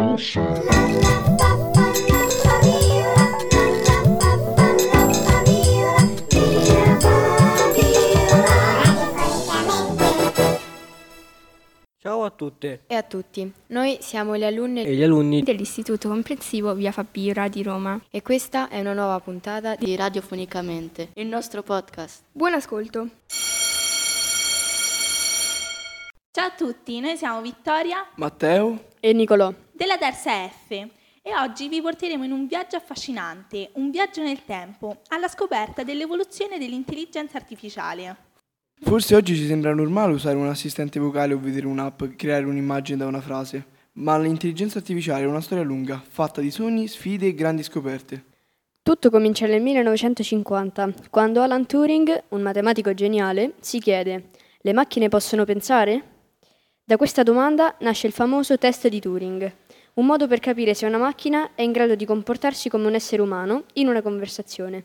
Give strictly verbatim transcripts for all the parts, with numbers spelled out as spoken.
Ciao a tutte e a tutti, noi siamo le alunne e gli alunni dell'Istituto Comprensivo Via Fabiola di Roma e questa è una nuova puntata di Radiofonicamente, il nostro podcast. Buon ascolto! Ciao a tutti, noi siamo Vittoria, Matteo E Nicolò. della terza F e oggi vi porteremo in un viaggio affascinante, un viaggio nel tempo, alla scoperta dell'evoluzione dell'intelligenza artificiale. Forse oggi ci sembra normale usare un assistente vocale o vedere un'app creare un'immagine da una frase, ma l'intelligenza artificiale è una storia lunga, fatta di sogni, sfide e grandi scoperte. Tutto comincia nel millenovecentocinquanta, quando Alan Turing, un matematico geniale, si chiede: le macchine possono pensare? Da questa domanda nasce il famoso test di Turing, un modo per capire se una macchina è in grado di comportarsi come un essere umano in una conversazione.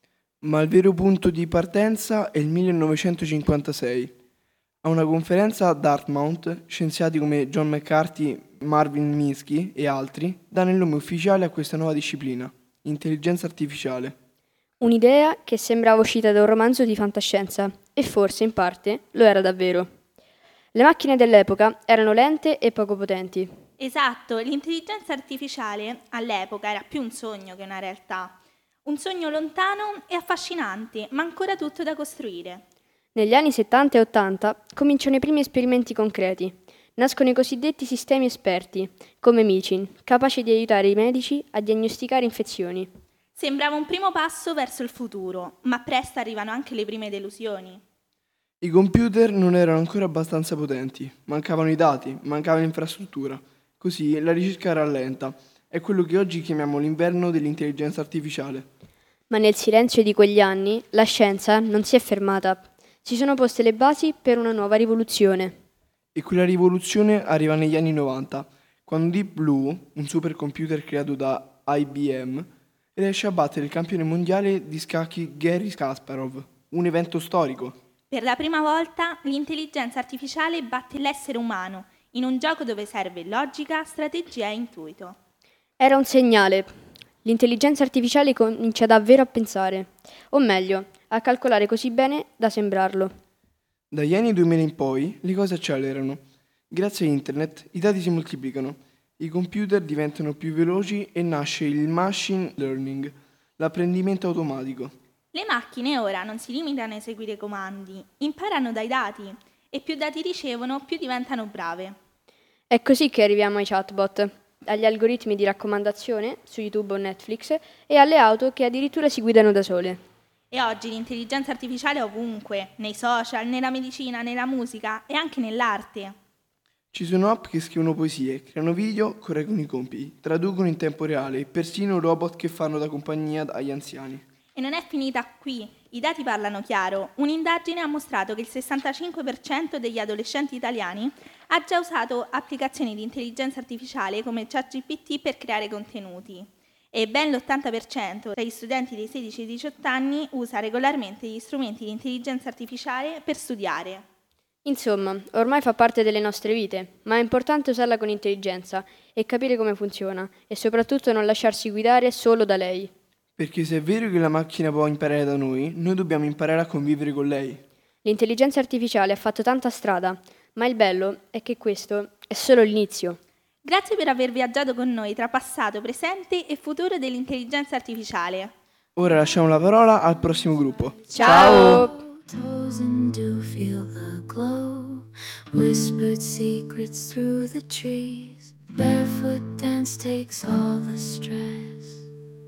Ma il vero punto di partenza è il millenovecentocinquantasei. A una conferenza a Dartmouth, scienziati come John McCarthy, Marvin Minsky e altri danno il nome ufficiale a questa nuova disciplina, intelligenza artificiale. Un'idea che sembrava uscita da un romanzo di fantascienza, e forse, in parte, lo era davvero. Le macchine dell'epoca erano lente e poco potenti. Esatto, l'intelligenza artificiale all'epoca era più un sogno che una realtà. Un sogno lontano e affascinante, ma ancora tutto da costruire. Negli anni settanta e ottanta cominciano i primi esperimenti concreti. Nascono i cosiddetti sistemi esperti, come Micin, capaci di aiutare i medici a diagnosticare infezioni. Sembrava un primo passo verso il futuro, ma presto arrivano anche le prime delusioni. I computer non erano ancora abbastanza potenti, mancavano i dati, mancava l'infrastruttura. Così la ricerca era lenta. È quello che oggi chiamiamo l'inverno dell'intelligenza artificiale. Ma nel silenzio di quegli anni la scienza non si è fermata. Si sono poste le basi per una nuova rivoluzione. E quella rivoluzione arriva negli anni novanta, quando Deep Blue, un supercomputer creato da I B M, riesce a battere il campione mondiale di scacchi Garry Kasparov, un evento storico. Per la prima volta l'intelligenza artificiale batte l'essere umano in un gioco dove serve logica, strategia e intuito. Era un segnale. L'intelligenza artificiale comincia davvero a pensare, o meglio, a calcolare così bene da sembrarlo. Dagli anni duemila in poi le cose accelerano. Grazie a internet i dati si moltiplicano, i computer diventano più veloci e nasce il machine learning, l'apprendimento automatico. Le macchine ora non si limitano a eseguire comandi, imparano dai dati e più dati ricevono, più diventano brave. È così che arriviamo ai chatbot, agli algoritmi di raccomandazione su YouTube o Netflix e alle auto che addirittura si guidano da sole. E oggi l'intelligenza artificiale è ovunque, nei social, nella medicina, nella musica e anche nell'arte. Ci sono app che scrivono poesie, creano video, correggono i compiti, traducono in tempo reale e persino robot che fanno da compagnia agli anziani. E non è finita qui, i dati parlano chiaro. Un'indagine ha mostrato che il sessantacinque per cento degli adolescenti italiani ha già usato applicazioni di intelligenza artificiale come ChatGPT per creare contenuti. E ben l'ottanta per cento degli studenti dei sedici e diciotto anni usa regolarmente gli strumenti di intelligenza artificiale per studiare. Insomma, ormai fa parte delle nostre vite, ma è importante usarla con intelligenza e capire come funziona e soprattutto non lasciarsi guidare solo da lei. Perché se è vero che la macchina può imparare da noi, noi dobbiamo imparare a convivere con lei. L'intelligenza artificiale ha fatto tanta strada, ma il bello è che questo è solo l'inizio. Grazie per aver viaggiato con noi tra passato, presente e futuro dell'intelligenza artificiale. Ora lasciamo la parola al prossimo gruppo. Ciao! Toes and do feel the glow. Whispered secrets through the trees. Barefoot dance takes all the stress.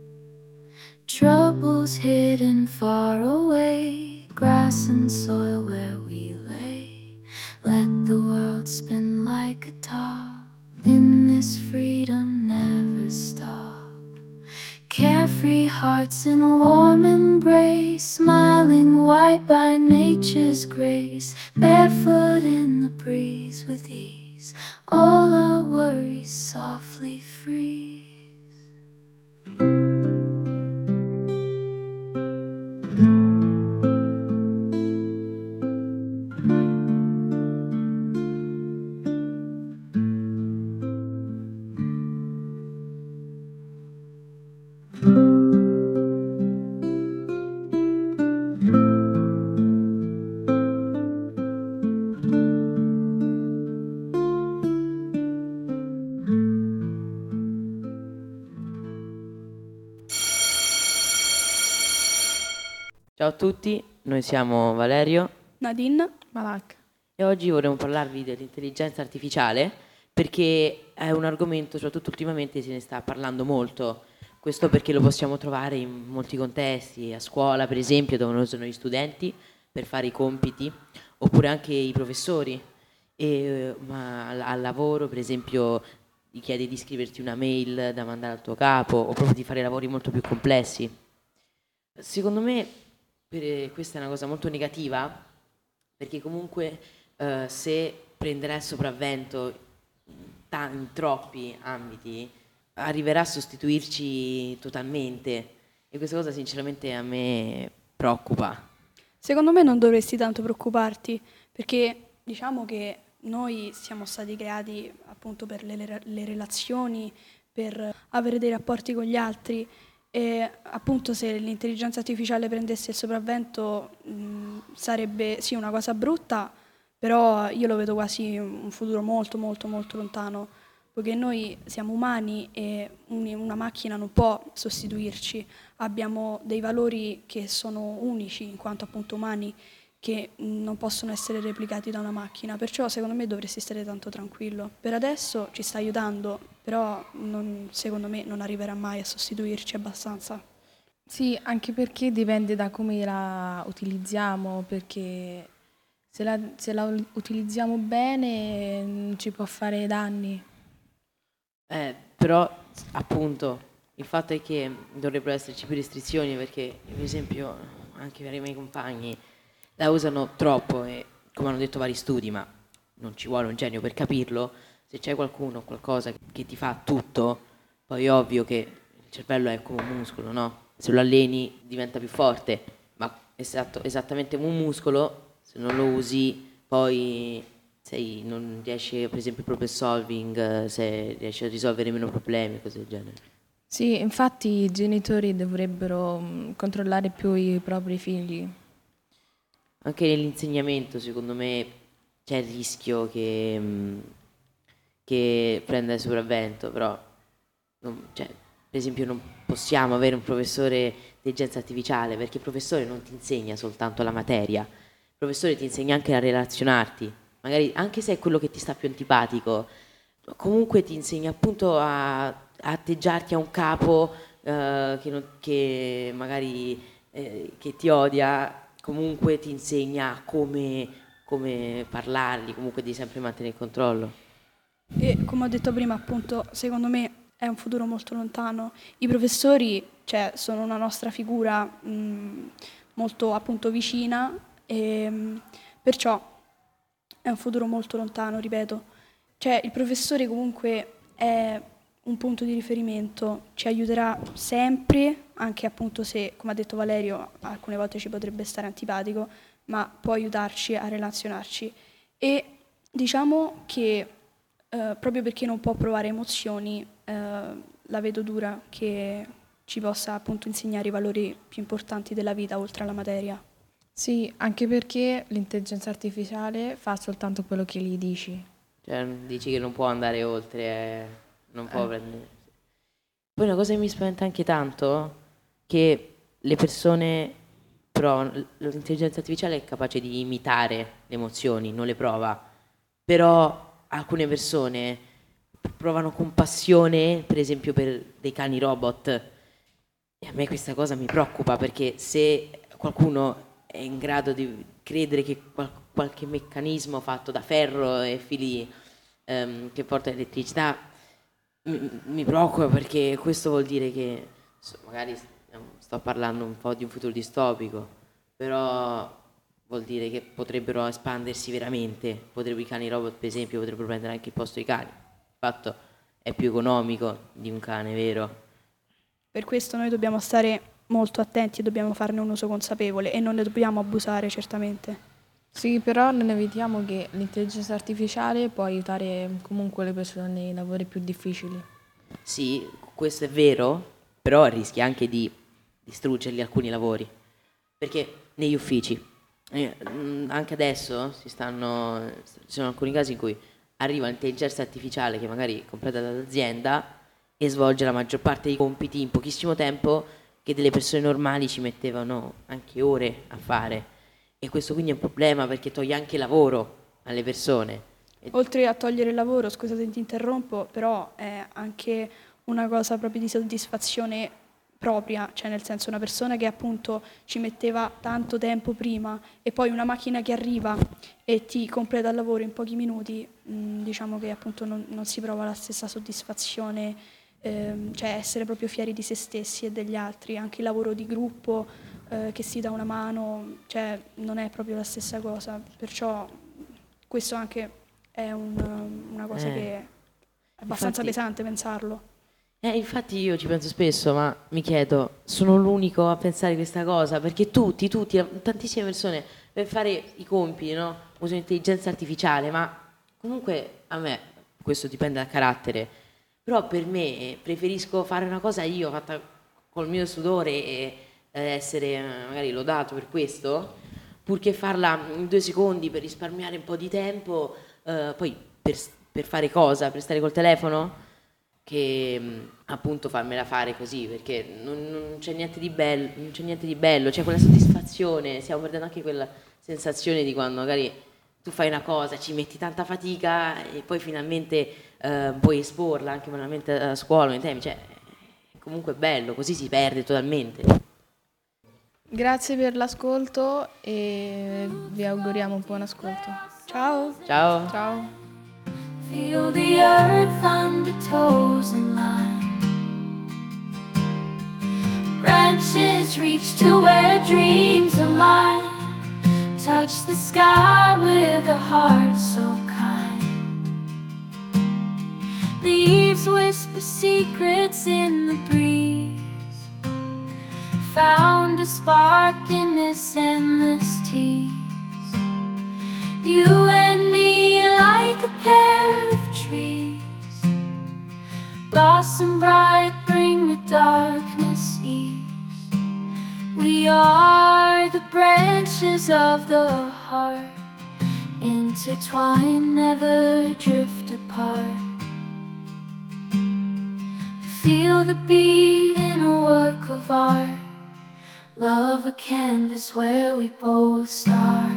Troubles hidden far away. Grass and soil where we lay. Let the world spin like a top. In this freedom never stop. Carefree hearts in a warm embrace, smiling white by nature's grace, barefoot in the breeze with ease, all our worries softly freeze. Ciao a tutti, noi siamo Valerio Nadine. Malak. e oggi vorremmo parlarvi dell'intelligenza artificiale perché è un argomento, soprattutto ultimamente, se ne sta parlando molto. Questo perché lo possiamo trovare in molti contesti, a scuola per esempio, dove lo usano gli studenti per fare i compiti, oppure anche i professori. E, ma al, al lavoro, per esempio, ti chiede di scriverti una mail da mandare al tuo capo, o proprio di fare lavori molto più complessi. Secondo me per, questa è una cosa molto negativa, perché comunque eh, se prenderà il sopravvento in, ta- in troppi ambiti, arriverà a sostituirci totalmente, e questa cosa sinceramente a me preoccupa. Secondo me non dovresti tanto preoccuparti, perché diciamo che noi siamo stati creati appunto per le, le- le relazioni, per avere dei rapporti con gli altri, e appunto se l'intelligenza artificiale prendesse il sopravvento mh, sarebbe sì una cosa brutta, però io lo vedo quasi un futuro molto molto molto lontano, poiché noi siamo umani e un- una macchina non può sostituirci, abbiamo dei valori che sono unici in quanto appunto umani, che mh, non possono essere replicati da una macchina, perciò secondo me dovresti stare tanto tranquillo. Per adesso ci sta aiutando, però non- secondo me non arriverà mai a sostituirci abbastanza. Sì, anche perché dipende da come la utilizziamo, perché se la, se la u- utilizziamo bene mm, ci può fare danni. Eh, però appunto il fatto è che dovrebbero esserci più restrizioni, perché per esempio anche per i miei compagni la usano troppo e, come hanno detto vari studi, ma non ci vuole un genio per capirlo, se c'è qualcuno, qualcosa che ti fa tutto, poi è ovvio che il cervello è come un muscolo, no? Se lo alleni diventa più forte, ma esatto, esattamente come un muscolo, se non lo usi poi sei, non riesci, per esempio, il problem solving, eh, se riesci a risolvere meno problemi, cose del genere. Sì, infatti i genitori dovrebbero mm, controllare più i propri figli. Anche nell'insegnamento, secondo me, c'è il rischio che, mh, che prenda il sopravvento, però, non- cioè, per esempio, non possiamo avere un professore di intelligenza artificiale, perché il professore non ti insegna soltanto la materia, il professore ti insegna anche a relazionarti, magari anche se è quello che ti sta più antipatico, comunque ti insegna appunto a, a atteggiarti a un capo eh, che, non- che magari eh, che ti odia, comunque ti insegna come, come parlargli, comunque devi sempre mantenere il controllo. E come ho detto prima, appunto, secondo me è un futuro molto lontano. I professori, cioè, sono una nostra figura mh, molto appunto vicina e mh, perciò è un futuro molto lontano, ripeto. Cioè, il professore comunque è un punto di riferimento, ci aiuterà sempre, anche appunto se, come ha detto Valerio, alcune volte ci potrebbe stare antipatico, ma può aiutarci a relazionarci. E diciamo che eh, proprio perché non può provare emozioni, eh, la vedo dura che ci possa appunto insegnare i valori più importanti della vita oltre alla materia. Sì, anche perché l'intelligenza artificiale fa soltanto quello che gli dici. Cioè, dici che non può andare oltre, eh, non può Eh. prendere. Poi una cosa che mi spaventa anche tanto, che le persone, però l- l'intelligenza artificiale è capace di imitare le emozioni, non le prova, però alcune persone provano compassione, per esempio per dei cani robot, e a me questa cosa mi preoccupa, perché se qualcuno è in grado di credere che qual- qualche meccanismo fatto da ferro e fili ehm, che porta elettricità, mi, mi preoccupa, perché questo vuol dire che, so- magari s- sto parlando un po' di un futuro distopico, però vuol dire che potrebbero espandersi veramente, potrebbero i cani robot per esempio potrebbero prendere anche il posto dei cani, il fatto è più economico di un cane vero. Per questo noi dobbiamo stare molto attenti e dobbiamo farne un uso consapevole e non ne dobbiamo abusare certamente. Sì, però non evitiamo che l'intelligenza artificiale può aiutare comunque le persone nei lavori più difficili. Sì, questo è vero, però rischia anche di distruggerli alcuni lavori, perché negli uffici, eh, mm, anche adesso si stanno, ci sono alcuni casi in cui arriva l'intelligenza artificiale che magari è comprata dall'azienda e svolge la maggior parte dei compiti in pochissimo tempo che delle persone normali ci mettevano anche ore a fare, e questo quindi è un problema perché toglie anche lavoro alle persone. Oltre a togliere il lavoro, scusate se ti interrompo, però è anche una cosa proprio di soddisfazione propria, cioè nel senso una persona che appunto ci metteva tanto tempo prima e poi una macchina che arriva e ti completa il lavoro in pochi minuti, mh, diciamo che appunto non, non si prova la stessa soddisfazione, ehm, cioè essere proprio fieri di se stessi e degli altri, anche il lavoro di gruppo eh, che si dà una mano, cioè non è proprio la stessa cosa, perciò questo anche è un, una cosa Eh. che è abbastanza Infatti- pesante pensarlo. Eh, infatti io ci penso spesso, ma mi chiedo, sono l'unico a pensare questa cosa? Perché tutti, tutti, tantissime persone per fare i compiti, no? Usano intelligenza artificiale, ma comunque a me, questo dipende dal carattere, però per me preferisco fare una cosa io, fatta col mio sudore e eh, essere eh, magari lodato per questo, purché farla in due secondi per risparmiare un po' di tempo, eh, poi per, per fare cosa? Per stare col telefono? Che mh, appunto farmela fare così, perché non, non c'è niente di bello, non c'è niente di bello, c'è quella soddisfazione, stiamo perdendo anche quella sensazione di quando magari tu fai una cosa, ci metti tanta fatica e poi finalmente eh, puoi esporla anche banalmente a scuola, nei temi, cioè è comunque bello, così si perde totalmente. Grazie per l'ascolto e vi auguriamo un buon ascolto. Ciao! Ciao! Ciao! Feel the earth under toes in line. Branches reach to where dreams align. Touch the sky with a heart so kind. Leaves whisper secrets in the breeze. Found a spark in this endless tease. You and me like a pair of trees. Blossom bright, bring the darkness ease. We are the branches of the heart, intertwined, never drift apart. Feel the beat in a work of art. Love a canvas where we both start.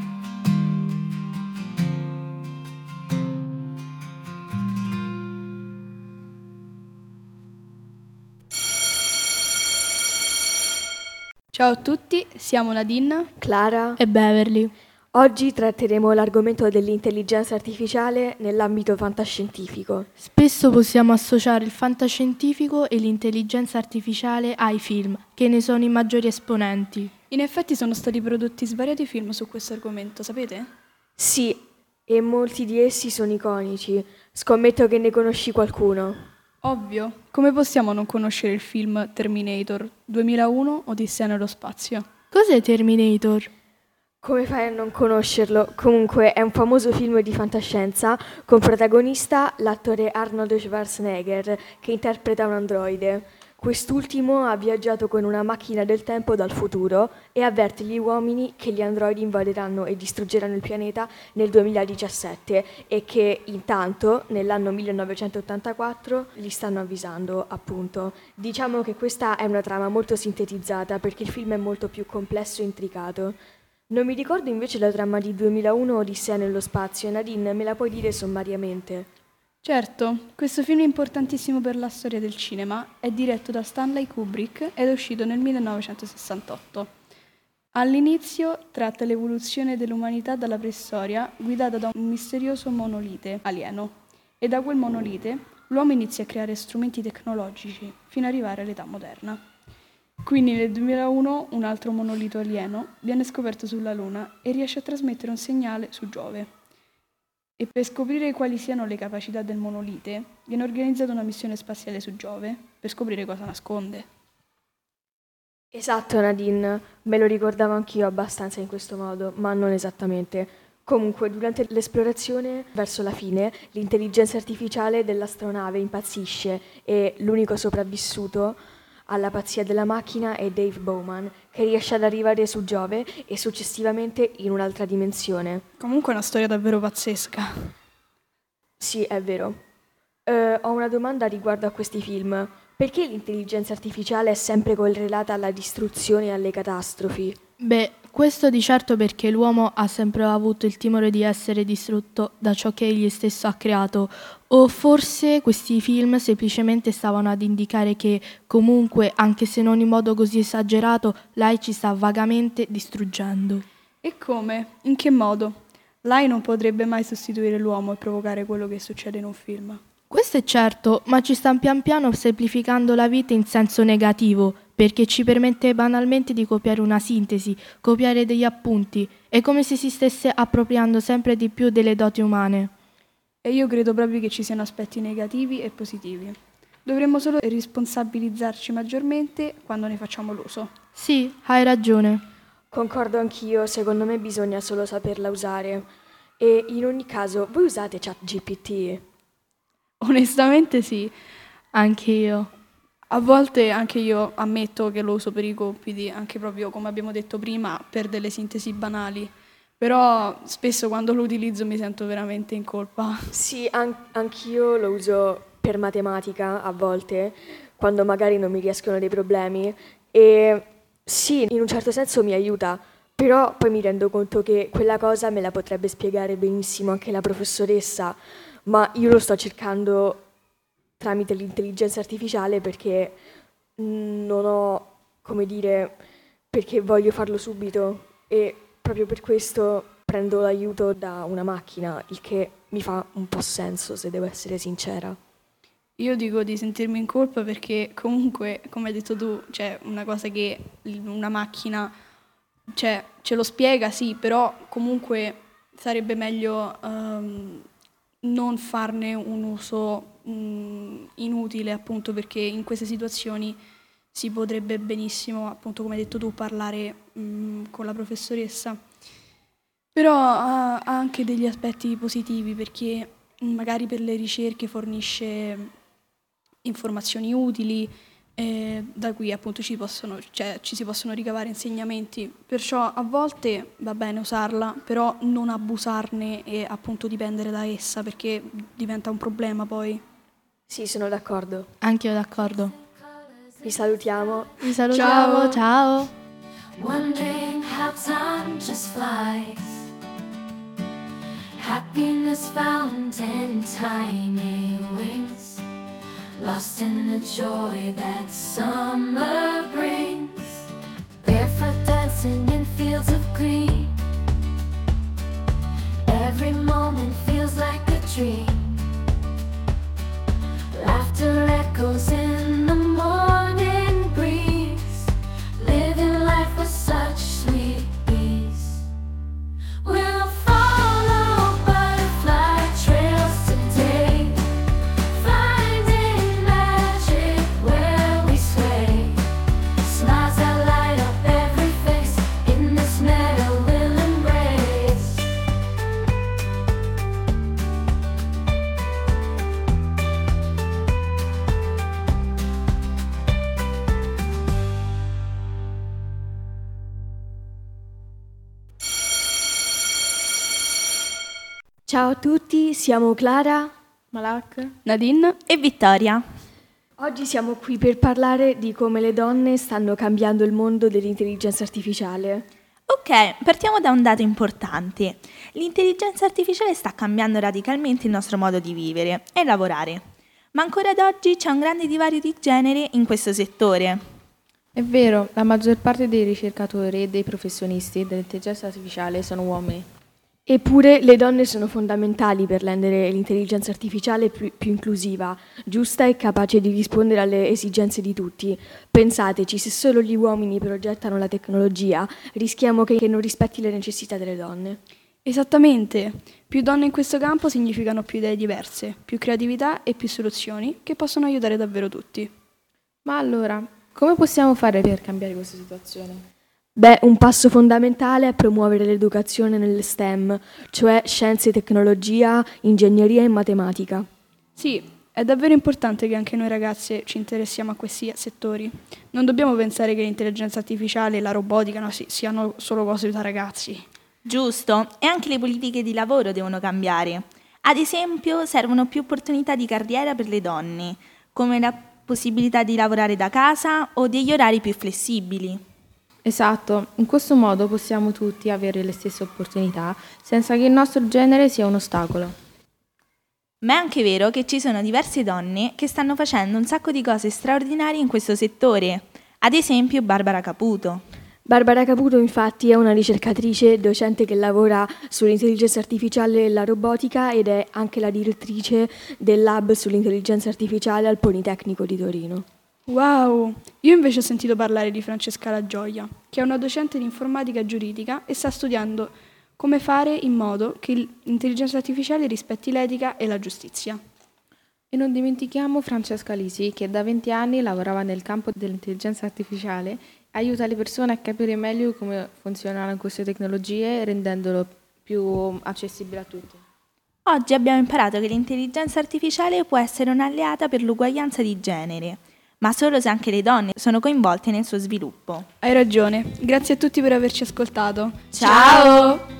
Ciao a tutti, siamo Nadine Clara, e Beverly. oggi tratteremo l'argomento dell'intelligenza artificiale nell'ambito fantascientifico. Spesso possiamo associare il fantascientifico e l'intelligenza artificiale ai film, che ne sono i maggiori esponenti. In effetti sono stati prodotti svariati film su questo argomento, sapete? Sì, e molti di essi sono iconici. Scommetto che ne conosci qualcuno. Ovvio, come possiamo non conoscere il film Terminator duemilauno Odissea nello spazio? Cos'è Terminator? Come fai a non conoscerlo? Comunque è un famoso film di fantascienza con protagonista l'attore Arnold Schwarzenegger che interpreta un androide. Quest'ultimo ha viaggiato con una macchina del tempo dal futuro e avverte gli uomini che gli androidi invaderanno e distruggeranno il pianeta nel duemiladiciassette e che intanto nell'anno millenovecentottantaquattro li stanno avvisando, appunto. Diciamo che questa è una trama molto sintetizzata perché il film è molto più complesso e intricato. Non mi ricordo invece la trama di duemilauno Odissea nello spazio. Nadine, me la puoi dire sommariamente? Certo, questo film importantissimo per la storia del cinema è diretto da Stanley Kubrick ed è uscito nel millenovecentosessantotto. All'inizio tratta l'evoluzione dell'umanità dalla preistoria guidata da un misterioso monolite alieno e da quel monolite l'uomo inizia a creare strumenti tecnologici fino ad arrivare all'età moderna. Quindi nel duemilauno un altro monolito alieno viene scoperto sulla Luna e riesce a trasmettere un segnale su Giove. E per scoprire quali siano le capacità del monolite, viene organizzata una missione spaziale su Giove per scoprire cosa nasconde. Esatto, Nadine, me lo ricordavo anch'io abbastanza in questo modo, ma non esattamente. Comunque, durante l'esplorazione, verso la fine, l'intelligenza artificiale dell'astronave impazzisce e l'unico sopravvissuto alla pazzia della macchina è Dave Bowman, che riesce ad arrivare su Giove e successivamente in un'altra dimensione. Comunque è una storia davvero pazzesca. Sì, è vero. Eh, ho una domanda riguardo a questi film. Perché l'intelligenza artificiale è sempre correlata alla distruzione e alle catastrofi? Beh, questo di certo perché l'uomo ha sempre avuto il timore di essere distrutto da ciò che egli stesso ha creato, o forse questi film semplicemente stavano ad indicare che comunque, anche se non in modo così esagerato, l'A I ci sta vagamente distruggendo. E come? In che modo? L'A I non potrebbe mai sostituire l'uomo e provocare quello che succede in un film. Questo è certo, ma ci sta pian piano semplificando la vita in senso negativo, perché ci permette banalmente di copiare una sintesi, copiare degli appunti. È come se si stesse appropriando sempre di più delle doti umane. E io credo proprio che ci siano aspetti negativi e positivi. Dovremmo solo responsabilizzarci maggiormente quando ne facciamo l'uso. Sì, hai ragione. Concordo anch'io, secondo me bisogna solo saperla usare. E in ogni caso, voi usate ChatGPT? Onestamente sì. Anche io. A volte anche io ammetto che lo uso per i compiti, anche proprio come abbiamo detto prima, per delle sintesi banali. Però spesso quando lo utilizzo mi sento veramente in colpa. Sì, an- anch'io lo uso per matematica a volte, quando magari non mi riescono dei problemi. E sì, in un certo senso mi aiuta, però poi mi rendo conto che quella cosa me la potrebbe spiegare benissimo anche la professoressa, ma io lo sto cercando tramite l'intelligenza artificiale perché non ho, come dire, perché voglio farlo subito e proprio per questo prendo l'aiuto da una macchina, il che mi fa un po' senso, se devo essere sincera. Io dico di sentirmi in colpa perché comunque, come hai detto tu, c'è una cosa che una macchina, cioè, ce lo spiega, sì, però comunque sarebbe meglio um, non farne un uso um, inutile, appunto, perché in queste situazioni si potrebbe benissimo, appunto, come hai detto tu, parlare um, con la professoressa. Però ha, ha anche degli aspetti positivi perché magari per le ricerche fornisce informazioni utili, eh, da cui appunto ci, possono, cioè, ci si possono ricavare insegnamenti. Perciò a volte va bene usarla, però non abusarne e appunto dipendere da essa, perché diventa un problema poi. Sì, sono d'accordo. Anche io d'accordo. Vi salutiamo. Vi salutiamo, ciao. ciao. Wondering how time just flies. Happiness found in tiny wings. Lost in the joy that summer brings. Barefoot dancing in fields of green. Every moment feels like a dream. Laughter echoes in the morning breeze. Living life with such sweet ease. We'll follow butterfly trails today. Finding magic where we sway. Smiles that light up every face. In this meadow we'll embrace. Ciao a tutti, siamo Clara, Malak? Nadine? E Vittoria. oggi siamo qui per parlare di come le donne stanno cambiando il mondo dell'intelligenza artificiale. Ok, partiamo da un dato importante. L'intelligenza artificiale sta cambiando radicalmente il nostro modo di vivere e lavorare, ma ancora ad oggi c'è un grande divario di genere in questo settore. È vero, la maggior parte dei ricercatori e dei professionisti dell'intelligenza artificiale sono uomini. Eppure le donne sono fondamentali per rendere l'intelligenza artificiale più, più inclusiva, giusta e capace di rispondere alle esigenze di tutti. Pensateci, se solo gli uomini progettano la tecnologia, rischiamo che, che non rispetti le necessità delle donne. Esattamente. Più donne in questo campo significano più idee diverse, più creatività e più soluzioni che possono aiutare davvero tutti. Ma allora, come possiamo fare per cambiare questa situazione? Beh, un passo fondamentale è promuovere l'educazione nelle STEM, cioè scienze, tecnologia, ingegneria e matematica. Sì, è davvero importante che anche noi ragazze ci interessiamo a questi settori. Non dobbiamo pensare che l'intelligenza artificiale e la robotica no, sì, siano solo cose da ragazzi. Giusto, e anche le politiche di lavoro devono cambiare. Ad esempio, servono più opportunità di carriera per le donne, come la possibilità di lavorare da casa o degli orari più flessibili. Esatto, in questo modo possiamo tutti avere le stesse opportunità senza che il nostro genere sia un ostacolo. Ma è anche vero che ci sono diverse donne che stanno facendo un sacco di cose straordinarie in questo settore, ad esempio Barbara Caputo. Barbara Caputo infatti è una ricercatrice docente che lavora sull'intelligenza artificiale e la robotica ed è anche la direttrice del lab sull'intelligenza artificiale al Politecnico di Torino. Wow! Io invece ho sentito parlare di Francesca La Gioia, che è una docente di informatica giuridica e sta studiando come fare in modo che l'intelligenza artificiale rispetti l'etica e la giustizia. E non dimentichiamo Francesca Lisi, che da venti anni lavorava nel campo dell'intelligenza artificiale e aiuta le persone a capire meglio come funzionano queste tecnologie, rendendolo più accessibile a tutti. Oggi abbiamo imparato che l'intelligenza artificiale può essere un'alleata per l'uguaglianza di genere, ma solo se anche le donne sono coinvolte nel suo sviluppo. Hai ragione. Grazie a tutti per averci ascoltato. Ciao!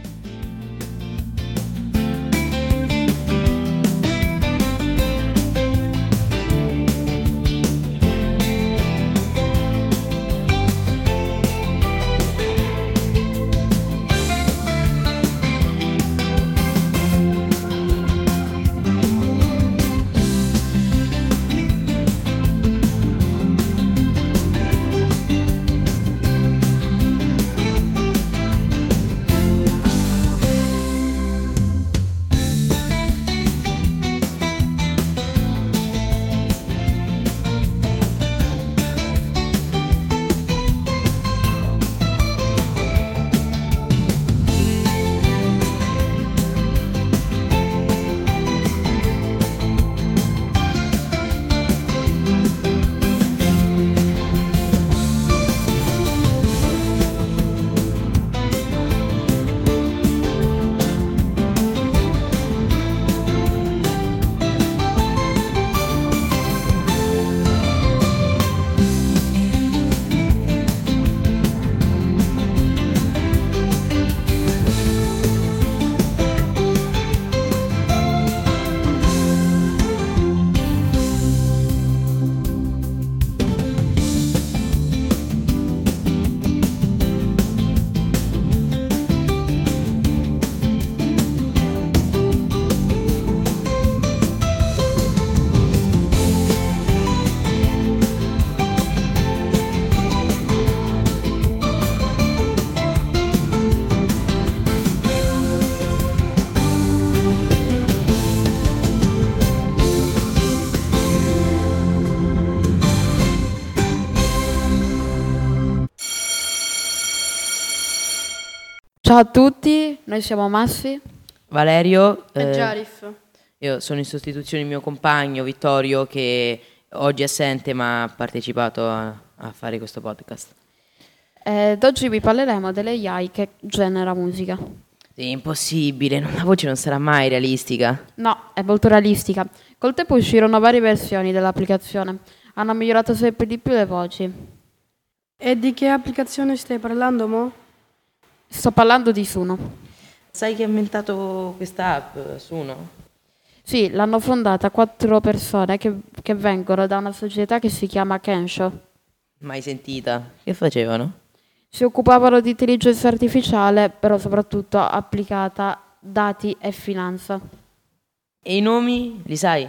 Ciao a tutti, noi siamo Massi Valerio, E eh, Giarif. io sono in sostituzione del mio compagno Vittorio, che oggi è assente ma ha partecipato a, a fare questo podcast. ed oggi vi parleremo delle A I che genera musica. Sì, impossibile, non- la voce non sarà mai realistica. No, è molto realistica. Col tempo uscirono varie versioni dell'applicazione. Hanno migliorato sempre di più le voci. E di che applicazione stai parlando, mo? Sto parlando di Suno. Sai chi ha inventato questa app, Suno? Sì, l'hanno fondata quattro persone che, che vengono da una società che si chiama Kensho. Mai sentita? Che facevano? Si occupavano di intelligenza artificiale, però soprattutto applicata dati e finanza. E i nomi, li sai?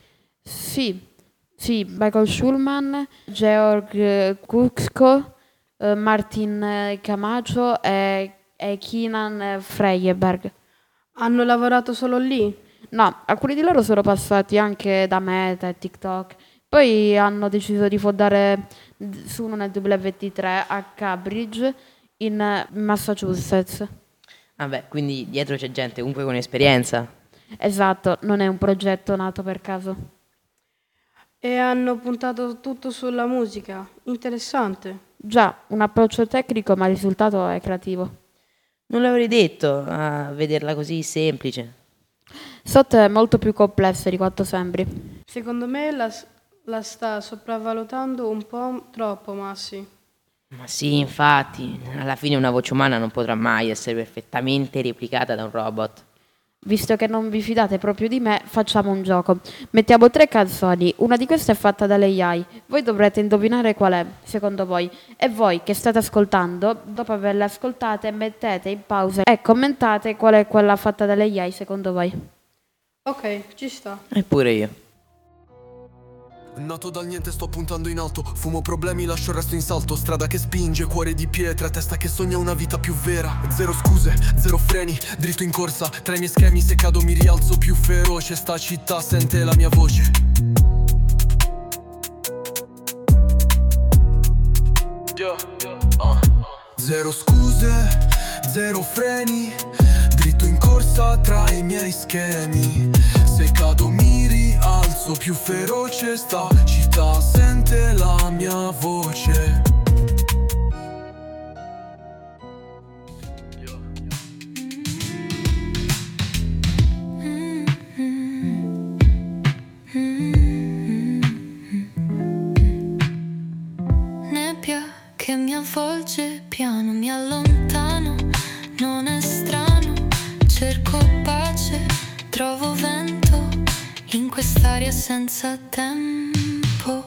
Sì, sì, Michael Schulman, Georg eh, Kuksko, eh, Martin eh, Camacho e, e Keenan eh, Freieberg. Hanno lavorato solo lì? No, alcuni di loro sono passati anche da Meta e TikTok. Poi hanno deciso di fondare Suno nel duemilaventitré a Cambridge, in eh, Massachusetts. Vabbè, quindi dietro c'è gente comunque con esperienza. Esatto, non è un progetto nato per caso. E hanno puntato tutto sulla musica. Interessante. Già, un approccio tecnico, ma il risultato è creativo. Non l'avrei detto, a vederla così semplice. Sotto è molto più complessa di quanto sembri. Secondo me la, s- la sta sopravvalutando un po' troppo, Massi. Ma sì, infatti, alla fine una voce umana non potrà mai essere perfettamente replicata da un robot. Visto che non vi fidate proprio di me, facciamo un gioco. Mettiamo tre canzoni, una di queste è fatta dalle A I. Voi dovrete indovinare qual è, secondo voi. E voi che state ascoltando, dopo averle ascoltate, mettete in pausa e commentate qual è quella fatta dalle A I, secondo voi. Ok, ci sta. Eppure io. Nato dal niente sto puntando in alto. Fumo problemi, lascio il resto in salto. Strada che spinge, cuore di pietra, testa che sogna una vita più vera. Zero scuse, zero freni, dritto in corsa. Tra i miei schemi se cado mi rialzo più feroce. Sta città sente la mia voce. Zero scuse, zero freni, dritto in corsa tra i miei schemi. Se cado mi rialzo più feroce. Sta città sente la mia voce. Nebbia che mi avvolge, piano mi allontano. Non è strano, cerco pace, trovo vento in quest'aria senza tempo.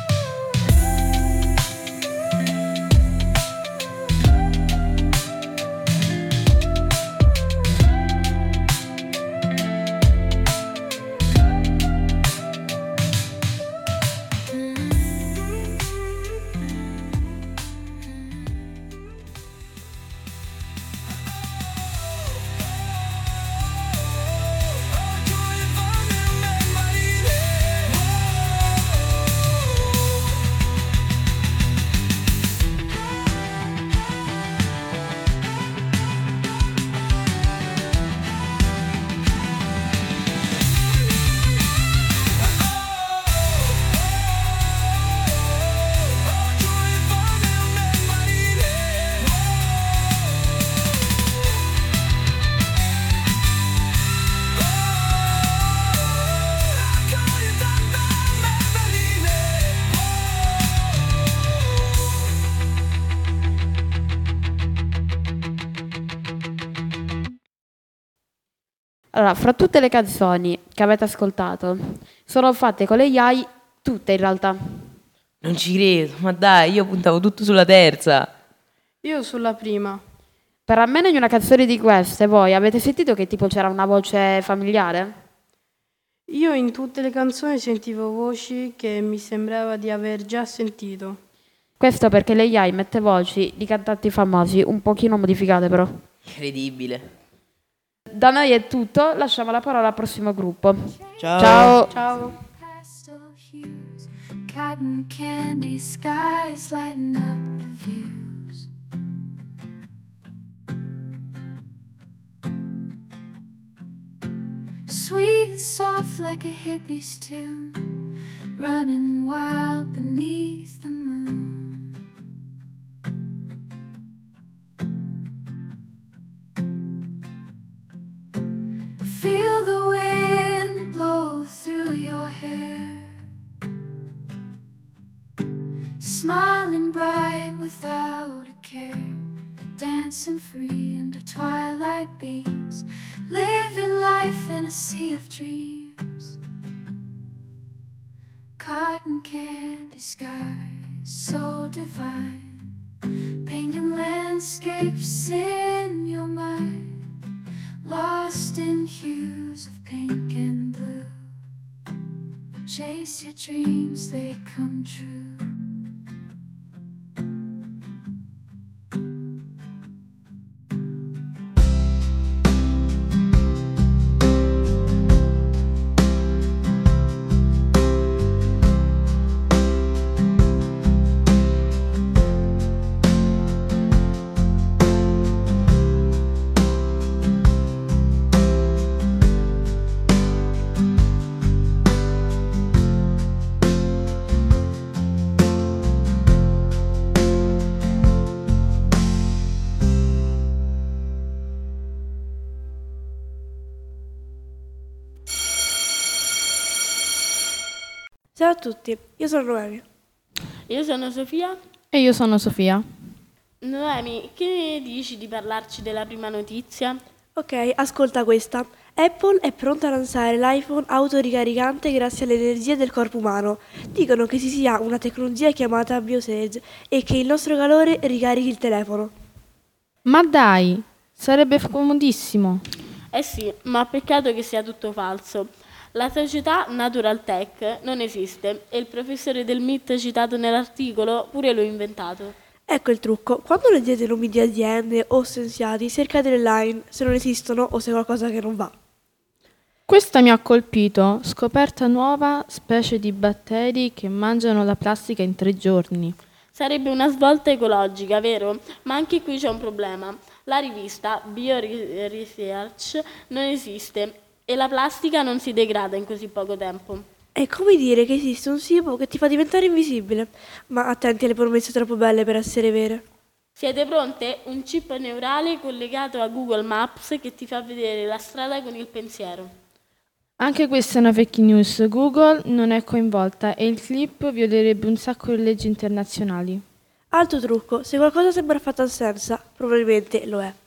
Allora, fra tutte le canzoni che avete ascoltato, sono fatte con le A I, tutte in realtà. Non ci credo, ma dai, io puntavo tutto sulla terza. Io sulla prima. Per almeno in una canzone di queste, voi avete sentito che tipo c'era una voce familiare? Io in tutte le canzoni sentivo voci che mi sembrava di aver già sentito. Questo perché le A I mette voci di cantanti famosi, un pochino modificate però. Incredibile. Da noi è tutto, lasciamo la parola al prossimo gruppo. Ciao. Ciao. Ciao. Cotton candy skies lighten up the views. Sweet and soft like a hippie's tune, running wild beneath the moon. Feel the wind blow through your hair, smiling bright without a care, dancing free under twilight beams, living life in a sea of dreams. Cotton candy skies so divine, painting landscapes in your mind, lost in hues of pink and blue. Chase your dreams, they come true. Ciao a tutti, io sono Noemi. Io sono Sofia. E io sono Sofia. Noemi, che ne dici di parlarci della prima notizia? Ok, ascolta questa. Apple è pronta a lanciare l'iPhone autoricaricante grazie all'energia del corpo umano. Dicono che ci sia una tecnologia chiamata BioSage e che il nostro calore ricarichi il telefono. Ma dai, sarebbe comodissimo. Eh sì, ma peccato che sia tutto falso. La società Natural Tech non esiste e il professore del M I T citato nell'articolo pure l'ho inventato. Ecco il trucco, quando leggete nomi di aziende o scienziati cercate online se non esistono o se è qualcosa che non va. Questa mi ha colpito, scoperta nuova specie di batteri che mangiano la plastica in tre giorni. Sarebbe una svolta ecologica, vero? Ma anche qui c'è un problema. La rivista BioResearch non esiste e la plastica non si degrada in così poco tempo. È come dire che esiste un cibo che ti fa diventare invisibile, ma attenti alle promesse troppo belle per essere vere. Siete pronte? Un chip neurale collegato a Google Maps che ti fa vedere la strada con il pensiero. Anche questa è una fake news. Google non è coinvolta e il clip violerebbe un sacco di leggi internazionali. Altro trucco, se qualcosa sembra fantascienza, probabilmente lo è.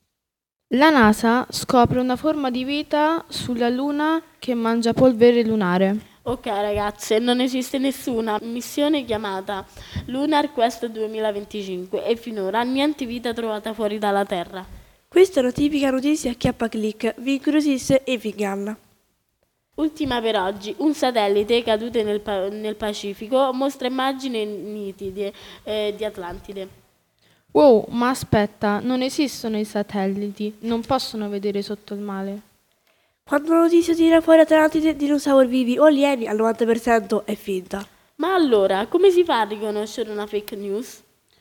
La NASA scopre una forma di vita sulla Luna che mangia polvere lunare. Ok ragazze, non esiste nessuna missione chiamata Lunar Quest duemilaventicinque e finora niente vita trovata fuori dalla Terra. Questa è una tipica notizia chiappa-click, vi incuriosisce e vi inganna. Ultima per oggi, un satellite caduto nel, pa- nel Pacifico mostra immagini nitide eh, di Atlantide. Wow, ma aspetta, non esistono i satelliti, non possono vedere sotto il mare. Quando la notizia tira fuori Atlantide, dinosauri vivi o alieni al novanta per cento è finta. Ma allora, come si fa a riconoscere una fake news?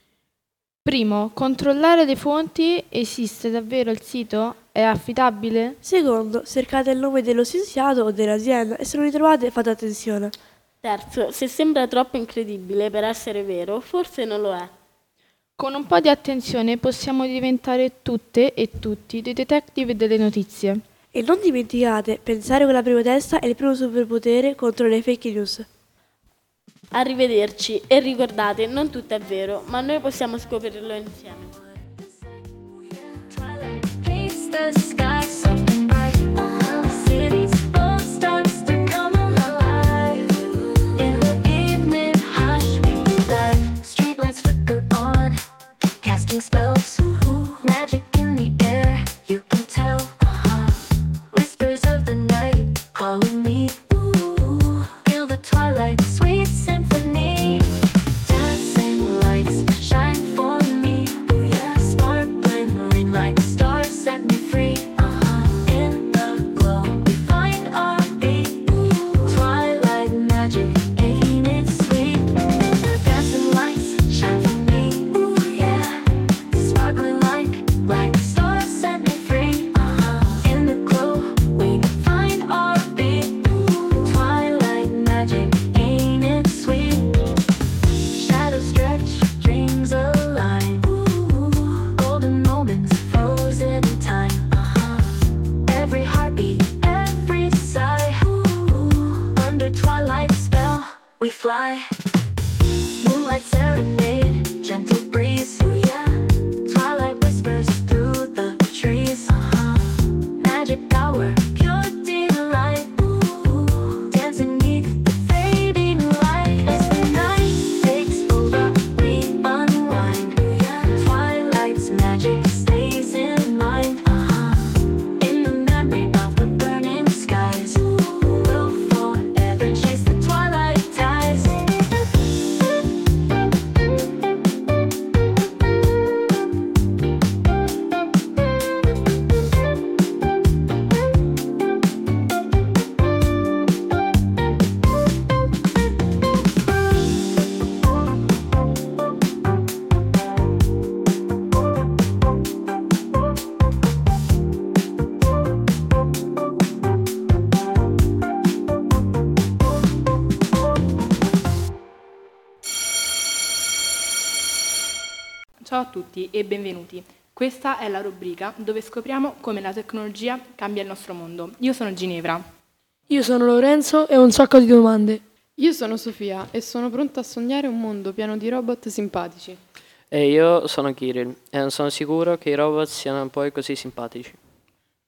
Primo, controllare le fonti, esiste davvero il sito? È affidabile? Secondo, cercate il nome dello scienziato o dell'azienda e se non li trovate fate attenzione. Terzo, se sembra troppo incredibile per essere vero, forse non lo è. Con un po' di attenzione possiamo diventare tutte e tutti dei detective delle notizie. E non dimenticate, pensare con la prima testa è il primo superpotere contro le fake news. Arrivederci e ricordate, non tutto è vero, ma noi possiamo scoprirlo insieme. The sky something bright. The city's full starts to come alive. In the evening hush we die. Streetlights flicker on, casting spells. Magic in the air, you can tell. Uh-huh. Whispers of the night calling me. Ooh, feel the twilight, sweet symphony. Dancing lights shine for me. Ooh, yeah, sparkling ring like stars set me free. Uh-huh. In the glow we find our beat. Twilight magic, ain't it sweet? Dancing lights shine for me. Ooh, yeah. Sparkling like, like stars set me free. Uh-huh. In the glow we find our beat. Twilight magic, ain't it sweet? Shadows stretch, dreams align. Ooh, golden moments frozen in time. Uh-huh. Every heartbeat, every sigh. Ooh, under twilight spell we fly. Moonlight serenade, gentle breeze. Ooh, yeah. Twilight whispers through the trees. Uh-huh. Magic hour, pure delight. Ooh, dancing neath the fading light. As the night takes over, we unwind. Ooh, yeah. Twilight's magic stays in mind. Uh-huh. In the memory of the burning skies. Ooh, we'll forever chase the twilight ties. Ciao a tutti e benvenuti. Questa è la rubrica dove scopriamo come la tecnologia cambia il nostro mondo. Io sono Ginevra. Io sono Lorenzo e ho un sacco di domande. Io sono Sofia e sono pronta a sognare un mondo pieno di robot simpatici. E io sono Kirill e non sono sicuro che i robot siano poi così simpatici.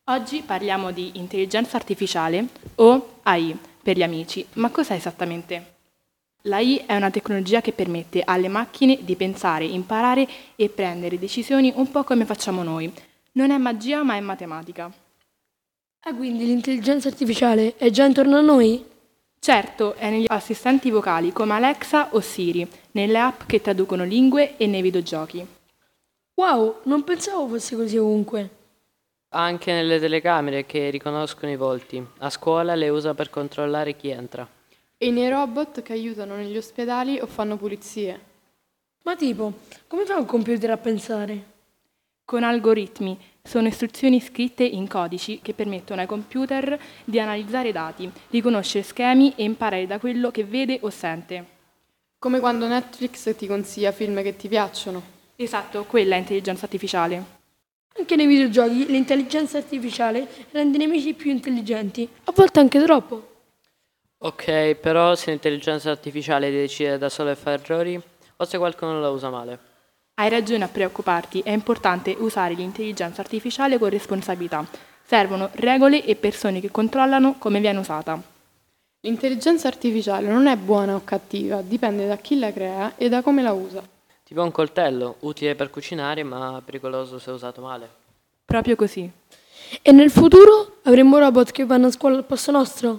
Oggi parliamo di intelligenza artificiale o A I per gli amici. Ma cos'è esattamente? L'A I è una tecnologia che permette alle macchine di pensare, imparare e prendere decisioni un po' come facciamo noi. Non è magia, ma è matematica. Ah, quindi l'intelligenza artificiale è già intorno a noi? Certo, è negli assistenti vocali come Alexa o Siri, nelle app che traducono lingue e nei videogiochi. Wow, non pensavo fosse così ovunque. Anche nelle telecamere che riconoscono i volti. A scuola le usa per controllare chi entra. E nei robot che aiutano negli ospedali o fanno pulizie. Ma tipo, come fa un computer a pensare? Con algoritmi. Sono istruzioni scritte in codici che permettono ai computer di analizzare i dati, riconoscere schemi e imparare da quello che vede o sente. Come quando Netflix ti consiglia film che ti piacciono. Esatto, quella è intelligenza artificiale. Anche nei videogiochi l'intelligenza artificiale rende i nemici più intelligenti, a volte anche troppo. Ok, però se l'intelligenza artificiale decide da sola e fa errori, o se qualcuno la usa male. Hai ragione a preoccuparti, è importante usare l'intelligenza artificiale con responsabilità. Servono regole e persone che controllano come viene usata. L'intelligenza artificiale non è buona o cattiva, dipende da chi la crea e da come la usa. Tipo un coltello, utile per cucinare ma pericoloso se usato male. Proprio così. E nel futuro avremo robot che vanno a scuola al posto nostro?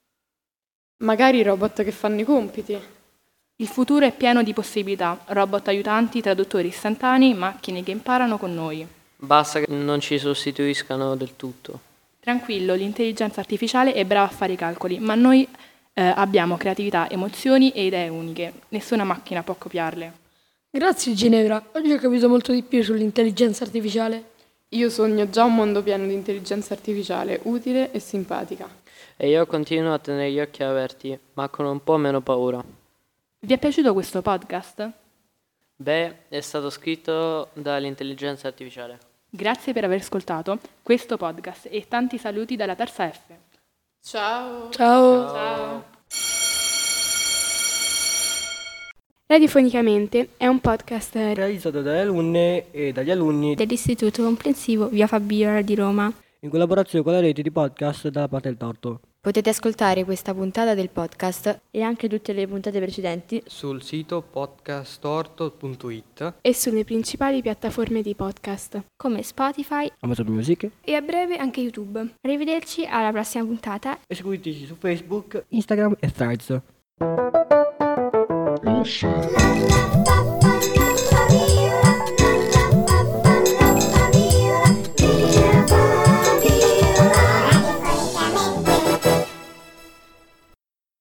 Magari robot che fanno i compiti. Il futuro è pieno di possibilità, robot aiutanti, traduttori istantanei, macchine che imparano con noi. Basta che non ci sostituiscano del tutto. Tranquillo, l'intelligenza artificiale è brava a fare i calcoli, ma noi eh, abbiamo creatività, emozioni e idee uniche. Nessuna macchina può copiarle. Grazie Ginevra, oggi ho capito molto di più sull'intelligenza artificiale. Io sogno già un mondo pieno di intelligenza artificiale, utile e simpatica. E io continuo a tenere gli occhi aperti, ma con un po' meno paura. Vi è piaciuto questo podcast? Beh, è stato scritto dall'intelligenza artificiale. Grazie per aver ascoltato questo podcast e tanti saluti dalla terza F. Ciao. Ciao. Ciao. Radiofonicamente è un podcast realizzato dalle alunne e dagli alunni dell'Istituto Comprensivo Via Fabiola di Roma, in collaborazione con la rete di podcast dalla parte del torto. Potete ascoltare questa puntata del podcast e anche tutte le puntate precedenti sul sito podcast torto punto it e sulle principali piattaforme di podcast come Spotify, Amazon Music e a breve anche YouTube. Arrivederci alla prossima puntata e seguiteci su Facebook, Instagram e Threads. Bullshit.